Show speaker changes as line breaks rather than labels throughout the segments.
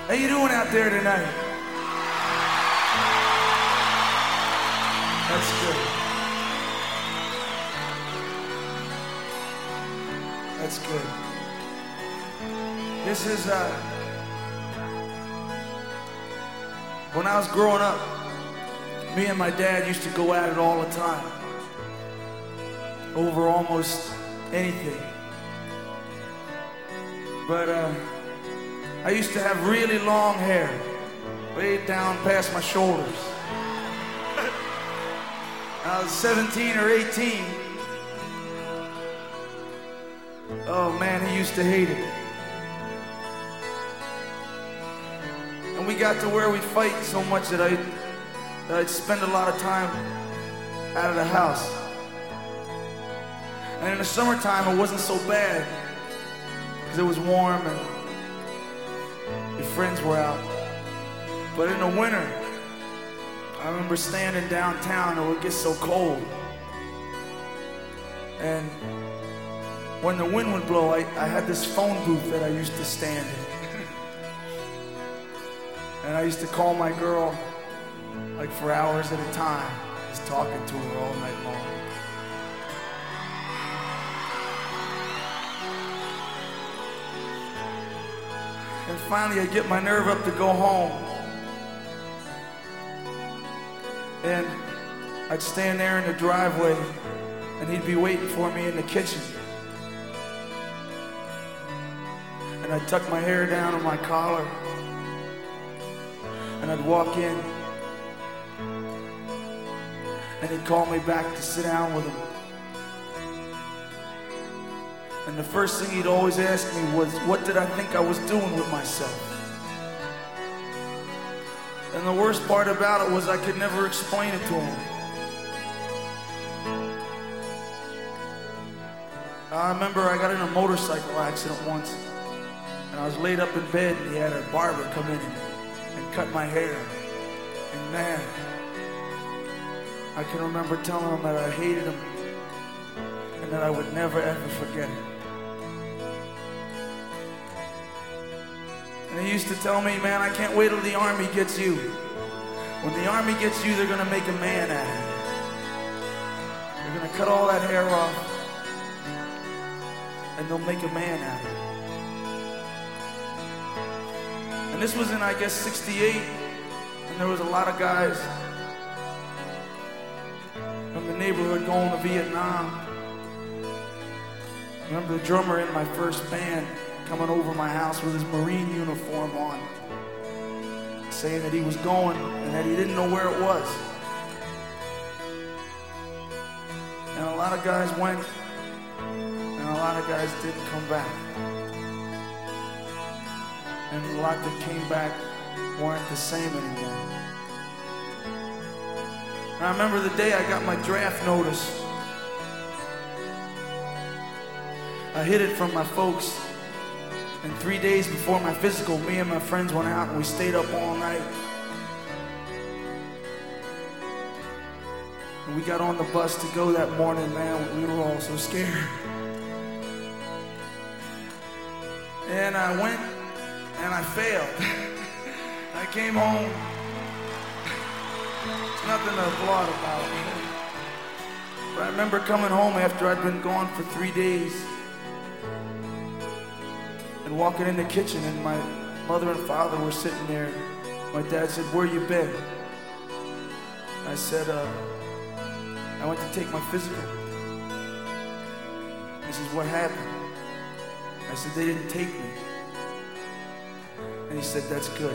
How you doing out there tonight? That's good. That's good. This is, when I was growing up, me and my dad used to go at it all the time. Over almost anything. But, I used to have really long hair, way down past my shoulders. I was 17 or 18. Oh man, he used to hate it. And we got to where we'd fight so much that I'd spend a lot of time out of the house. And in the summertime, it wasn't so bad, because it was warm and your friends were out. But in the winter, I remember standing downtown and it would get so cold. And when the wind would blow, I had this phone booth that I used to stand in. And I used to call my girl like for hours at a time, just talking to her all night long. And finally, I'd get my nerve up to go home. And I'd stand there in the driveway, and he'd be waiting for me in the kitchen. And I'd tuck my hair down on my collar, and I'd walk in, and he'd call me back to sit down with him. And the first thing he'd always ask me was, what did I think I was doing with myself? And the worst part about it was I could never explain it to him. I remember I got in a motorcycle accident once, and I was laid up in bed, and he had a barber come in and cut my hair. And man, I can remember telling him that I hated him and that I would never ever forget it. And he used to tell me, man, I can't wait till the Army gets you. When the Army gets you, they're gonna make a man out of you. They're gonna cut all that hair off, and they'll make a man out of you. And this was in, I guess, 68, and there was a lot of guys from the neighborhood going to Vietnam. I remember the drummer in my first band coming over my house with his Marine uniform on, saying that he was going and that he didn't know where it was. And a lot of guys went, and a lot of guys didn't come back. And a lot that came back weren't the same anymore. And I remember the day I got my draft notice. I hid it from my folks. And 3 days before my physical, me and my friends went out and we stayed up all night. And we got on the bus to go that morning, man. We were all so scared. And I went and I failed. I came home. It's nothing to applaud about. But I remember coming home after I'd been gone for 3 days. And walking in the kitchen, and my mother and father were sitting there. My dad said, "Where you been?" I said, "I went to take my physical." He says, "What happened?" I said, "They didn't take me." And he said, "That's good."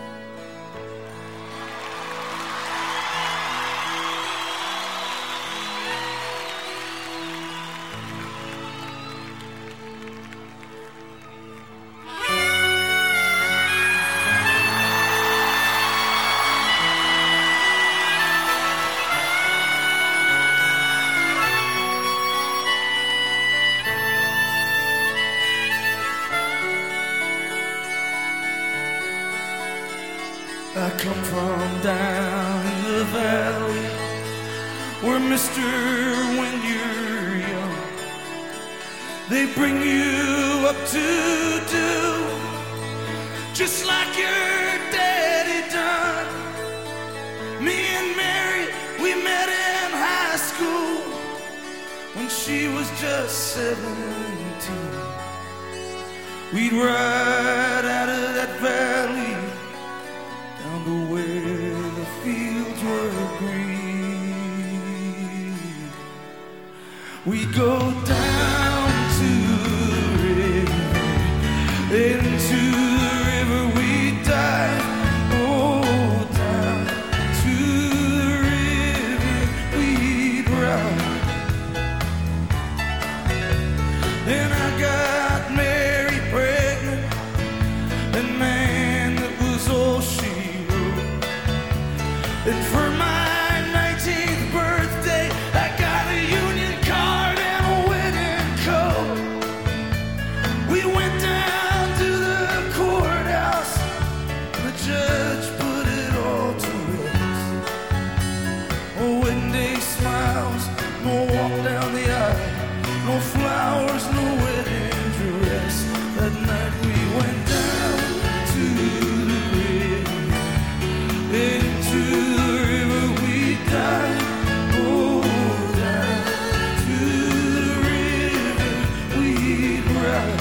I come from down in the valley, where mister, when you're young, they bring you up to do just like your daddy done. Me and Mary, we met in high school when she was just 17. We'd ride out of that valley down to where the fields were green. We'd go down to the river, into the river we'd dive. Oh, down to the river we'd ride. Then I got Mary pregnant, and man, that was all she wrote. And for my 19th birthday, I got a union card and a wedding coat. We went down to the courthouse, the judge put it all to rest. Oh, wedding day smiles, no walk down the aisle, no flowers, no wedding dress. That night we went down to the river, into the river we died. Oh, down to the river we'd ride.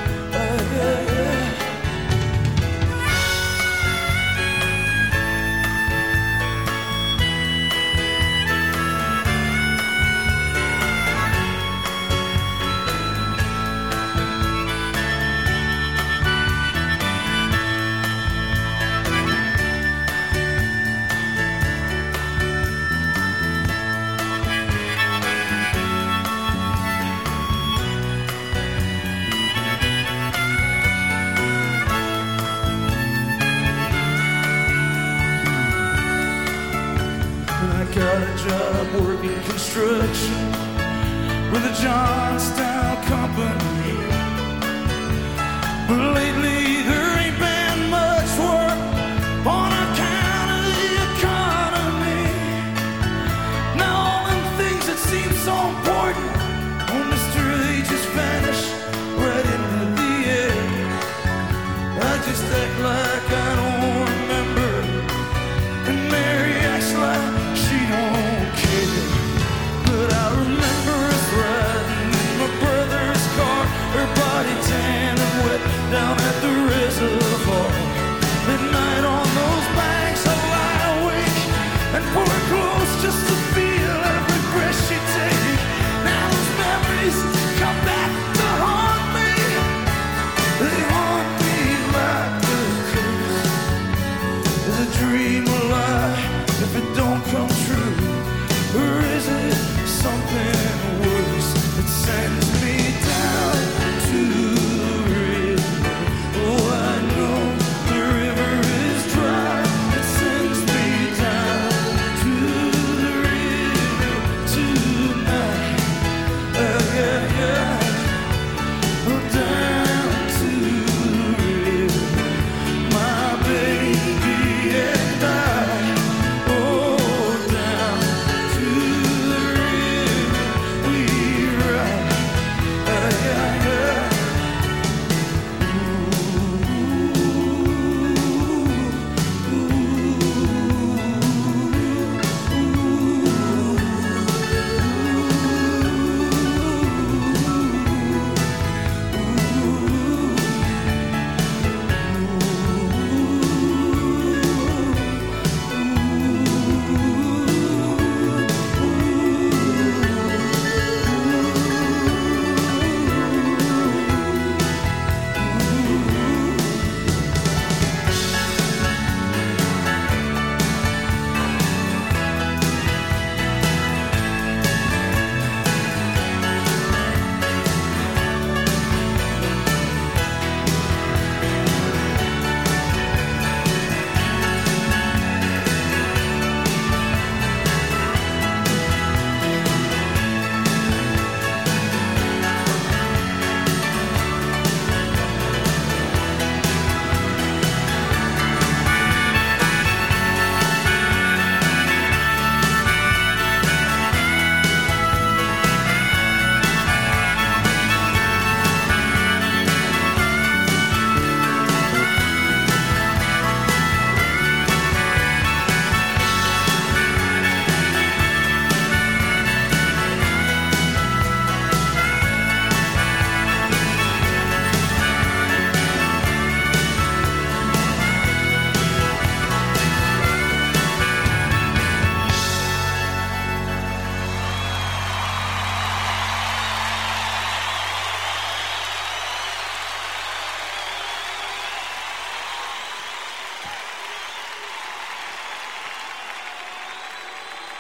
I got a job working construction with a Johnstown company. But lately there ain't been much work on account of the economy. Now all them things that seem so important, oh mister, they just vanish right into the air. I just act like I don't remember, and Mary acts like she don't care. But I remember us riding in my brother's car, her body tan and wet down at the